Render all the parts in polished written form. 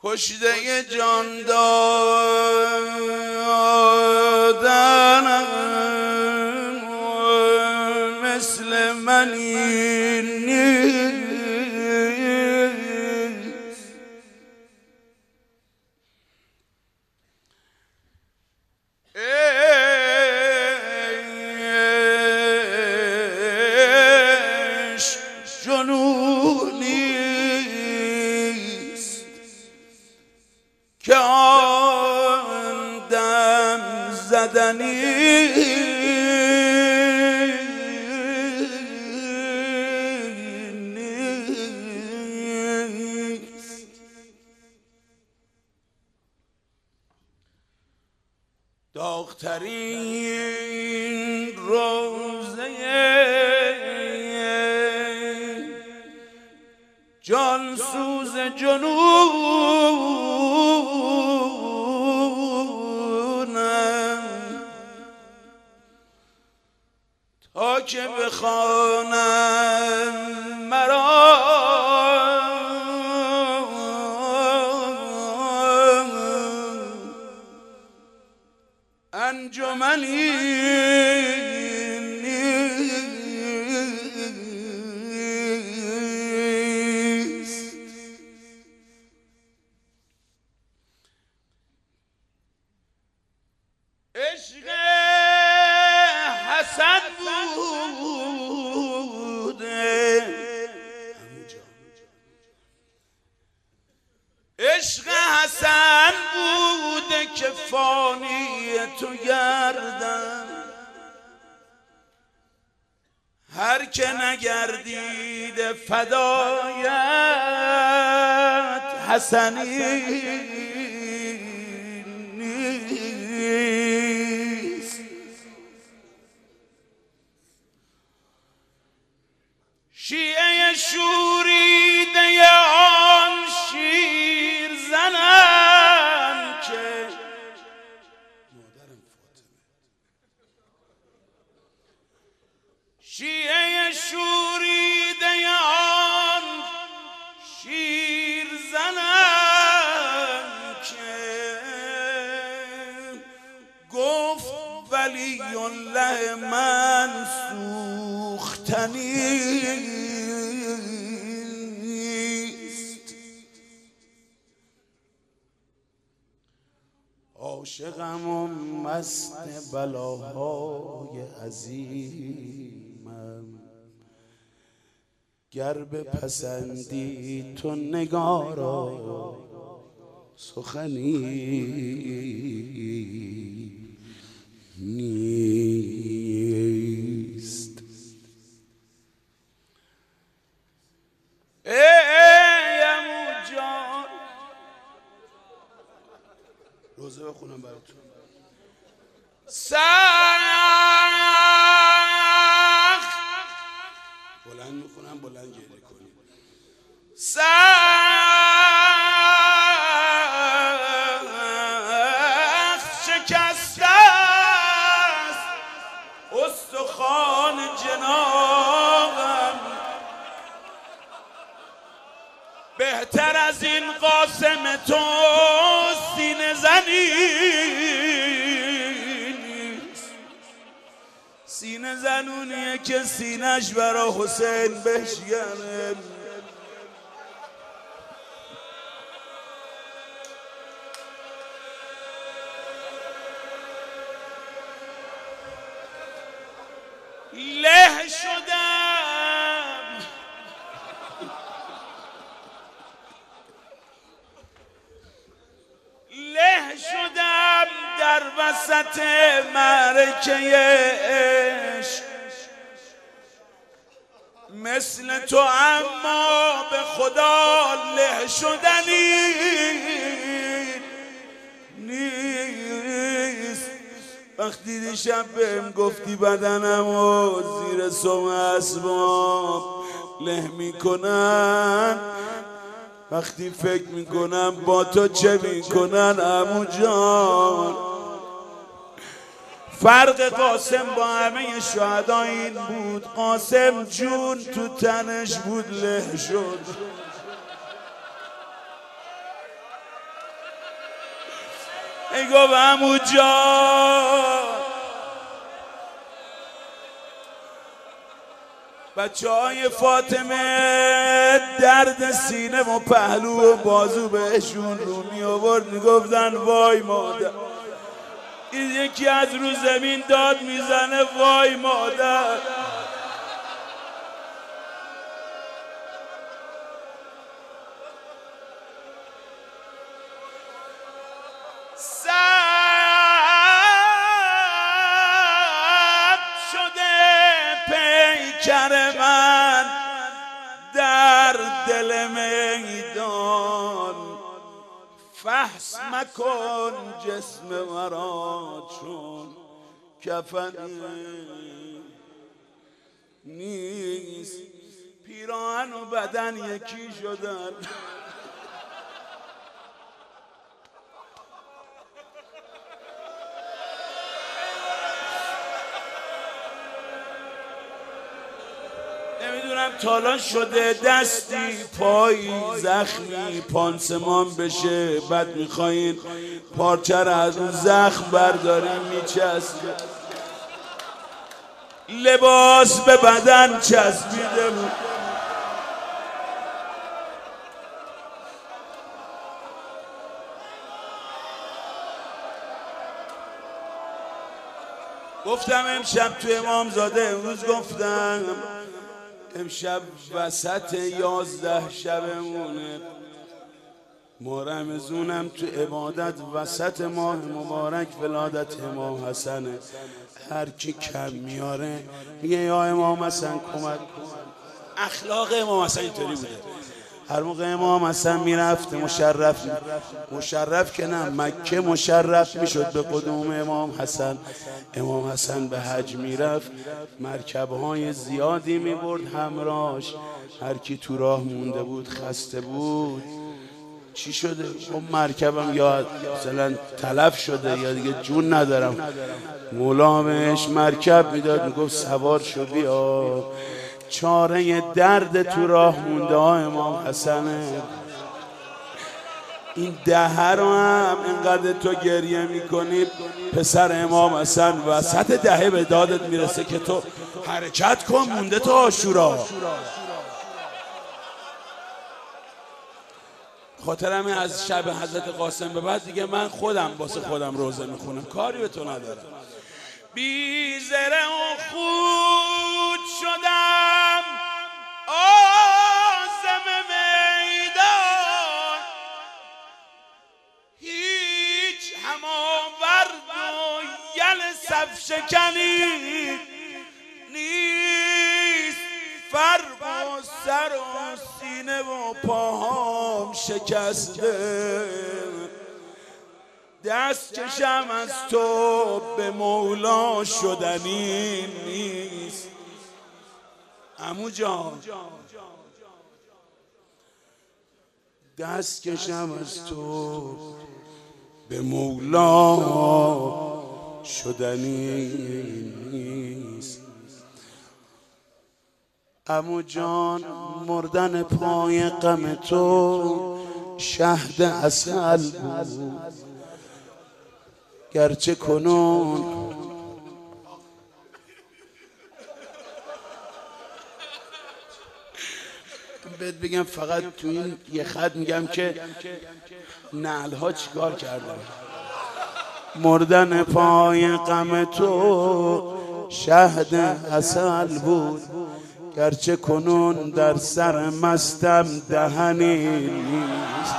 کشته جان دادن مثل منی نیست. جنونیست که آن دم زدنی نیست. داغ‌ترین روزه جان سوز جنونم تا که بخوانم مرا انجمنی عشق حسن بوده، عشق حسن بوده که فانی تو گردم. هر که نگردیده فدایت حسنی شیعه شوریده آن شیر زنم که شیعه شوریده آن شیر زنم که گفت ولی الله من سوختنی. عاشقم و مست بلاهای عظیمم، گر بپسندی تو نگارا سخنی نیست. ای عمو جان روزه بخونم براتون. سخت بلند میخونم، بلند گریه کنید. سخت شکسته است استخوان جنابم، بهتر از این قاسم تو سینه زنی نیست. سینه زنونیه که سینه‌اش برا حسین بشکنه. له شدم له شدم در وسط معرکه عشق مثل تو، اما به خدا له شدنی نیست. وقتی دیشب بهم گفتی بدنمو زیر سم اسباب له میکنن، وقتی فکر میکنم با تو چه میکنن عمو جان. فرق قاسم با همه شهدا این بود، قاسم جون تو تنش بود له شد. ای گفت عمو جان بچه های فاطمه درد سینه و پهلو و بازو بهشون رو می آورد میگفتن وای مادر. این یکی از رو زمین داد میزنه وای مادر. پیکر من در دل میدان فحص مکن جسم مرا چون کفن نیست. پیراهن و بدن یکی شدن. نمیدونم تالا شده دستی پایی زخمی پانسمان بشه بعد میخواین پارچه را از اون زخم برداریم میچسبه. لباس به بدن چسبیده بود. گفتم امشب تو امامزاده امروز گفتم امشب وسط 11 شبمونه ما رمضونم تو عبادت وسط ماه مبارک ولادت امام حسنه. هر کی کم میاره میگه یا امام حسن کمک. اخلاق امام حسن اینطوری بوده. هر موقع امام حسن میرفت مشرف که نه مکه مشرف میشد به قدوم امام حسن. امام حسن به حج میرفت مرکبهای زیادی میبرد همراهش. هر کی تو راه مونده بود خسته بود چی شده؟ اون مرکبم یا مثلا تلف شده یا دیگه جون ندارم. مولا بهش مرکب میداد میگفت سوار شو بیا. چاره درد تو راه مونده ها امام حسنه. این دهه رو هم اینقدر تو گریه میکنی پسر امام حسن وسط دهه به دادت میرسه که تو حرکت کن مونده تو عاشورا. خاطرم از شب حضرت قاسم به بعد دیگه من خودم واسه خودم روزه میخونم کاری به تو ندارم. بی زره و خود شدم آزم میدان هیچ هماورد و یل صف شکنی نیست. فرق و سر و سینه و پاهام شکسته. دست کشم از تو به مولا شدنی نیست. عمو جان دست کشم از تو به مولا شدنی نیست. عمو جان مردن پای غم تو شهد عسل بود گرچه کنون بهت بگم فقط تو این یه خط میگم که نعل ها چیکار کردن. مردن پای غم تو شهد عسل بود گرچه کنون در سر مستم دهنی نیست.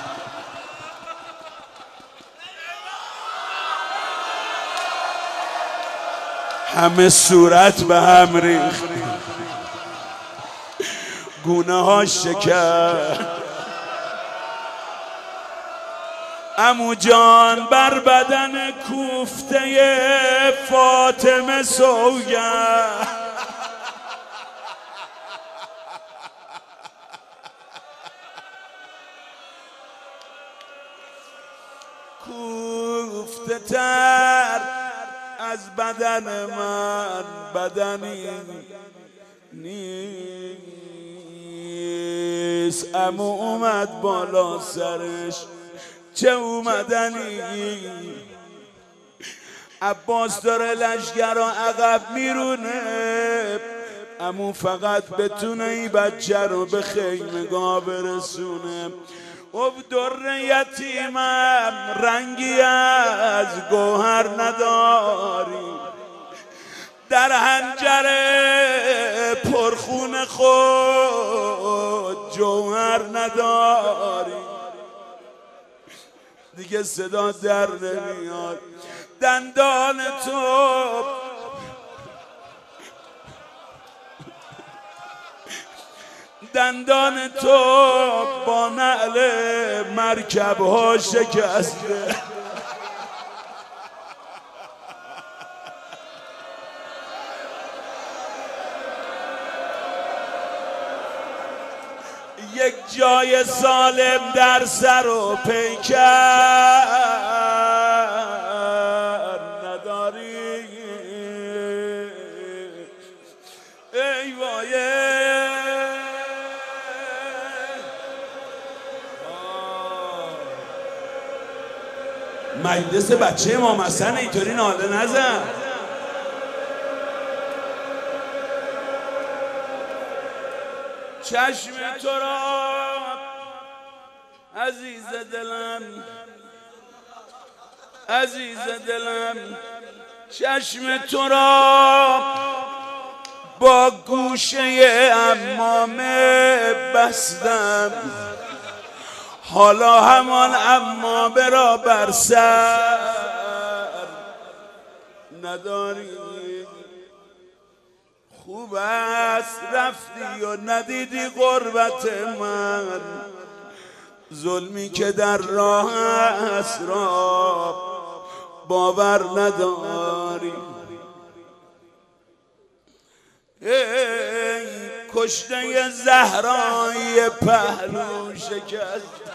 همه صورت به هم ریخت گونه ها شکر. عمو جان بر بدن کوفته فاطمه سوگند. کوفته تر از بدن من بدنی نیست. عمو اومد بالا سرش چه اومدنی. عباس داره لشگرا عقب میرونه، امو فقط بتونه این بچه رو به خیمگاه برسونه. او در یتیمم رنگی از گوهر نداری، در حنجره پرخون خود جوهر نداری. دیگه صدا در نمیاد. دندان تو با نعل مرکب ها شکسته. یک جای سالم در سر و پیکر نداری. ای وایه مجلس بچه امام حسن اینطوری ناله نزن. چشم تو را عزیز دلم، عزیز دلم، چشم تو را با گوشه عمامه بستم، حالا همان عمامه را بر سر نداری. خوب است رفتی و ندیدی غربت من، ظلمی که در راه است را باور نداری. ای کشته زهرای پهلو شکست.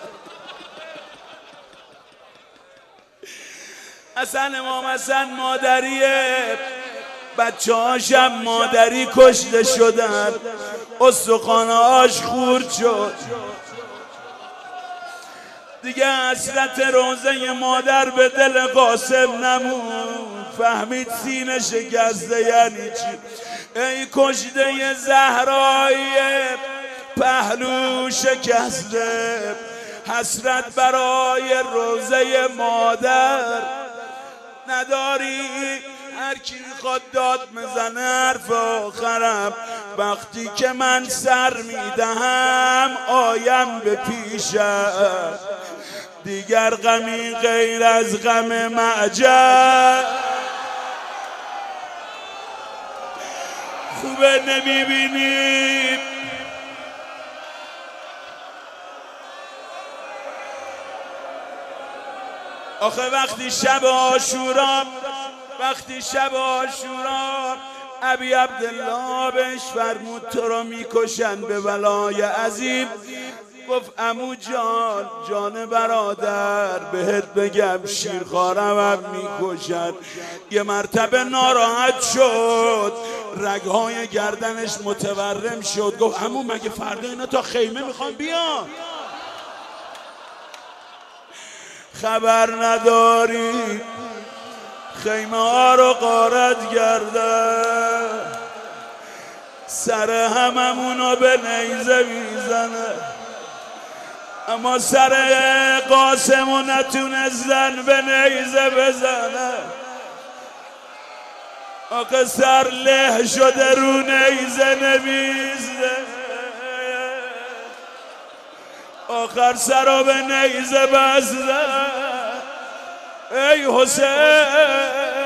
حسن امام حسن مادریه، بچه هاشم مادری کشته شدن، استخوانهاش خورد شد. دیگه حسرت روزه مادر به دل قاسم نمون، فهمید سینه شکسته یعنی چی. ای کشته زهرای پهلو شکسته، حسرت برای روزه مادر نداری. هر کی میخواد داد میزنه حرف آخرم، وقتی که من سر میدهم آیم به پیشم، دیگر غمی غیر از غم معجر خوبه نمیبینیم. آخه وقتی شب عاشورا ابی عبدالله بهش فرمود تو رو میکشن به ولای عظیم. گفت عمو جان، جان برادر، بهت بگم شیرخوارم هم میکشن. یه مرتبه ناراحت شد، رگهای گردنش متورم شد. گفت عمو مگه فردا اینا تا خیمه میخوان بیان؟ خبر نداری خیمه ها رو غارت گردن، سر هممونو به نیزه میزنه، اما سر قاسمو نتونستن به نیزه بزنه. آقا سر له شده رو نیزه نمیزنه، آخر سر رو به نیزه بزنه. ای حسین